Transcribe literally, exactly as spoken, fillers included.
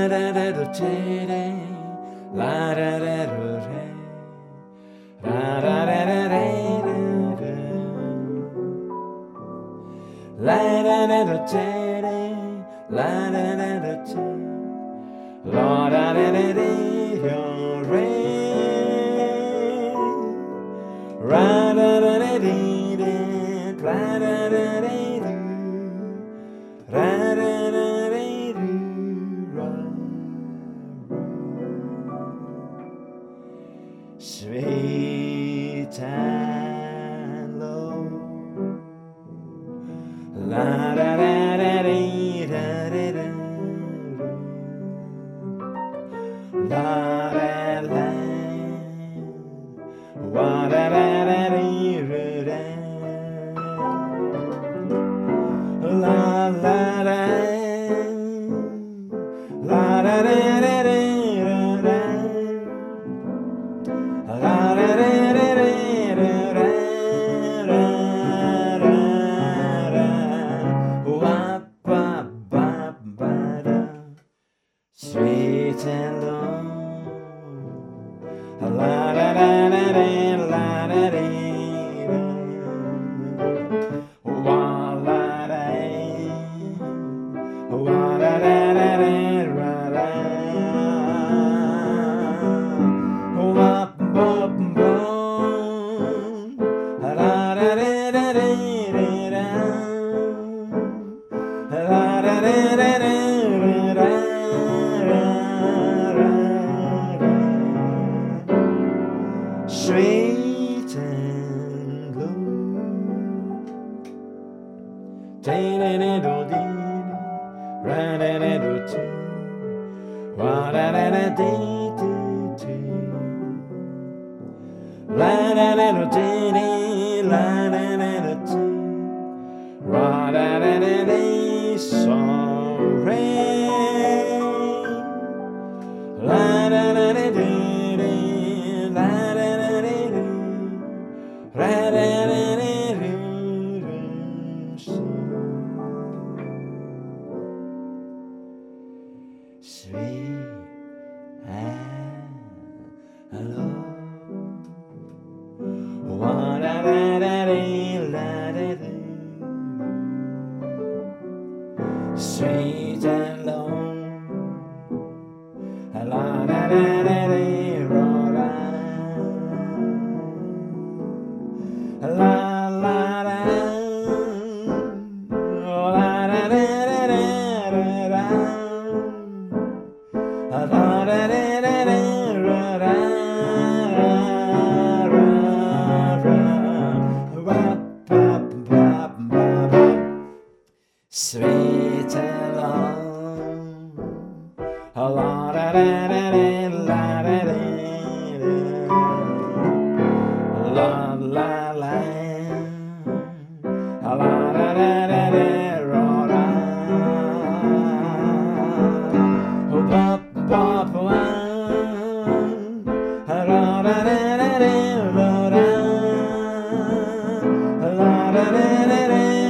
da da do che re, la da da do re, la da da da re re, la da da do che re, la da da do che, la da da da re yo re, ra da da da dee dee, ra da da dee doo, ra da da dee doo, ra ra. Sweet and low, la da da da dee da da da, la da da, wa da da da dee da da, la la da, la da da da da. Sweet and low, la da da da da, la da dee da, wa la da, wa da da da da, ra da, wa ba ba, la da da da da da, la da da da da. Sweet and low, da da da do dee, ra da da do tee, wa da da da dee dee dee, la da da do dee dee, la da da do tee, ra da da da dee, so re, la da da da dee dee, la da da. Sweet and low, wa da da da dee, la da da. Sweet and low, la da da da dee, ra da. La la la, la da da da da da, la da da da da da, ra ra ra ra, ba ba ba ba. Sweet and low, la da da da da, la da da da, la la la. La da da da da, ra ra, ba ba ba, ra da da da da, ra ra, la da da da da.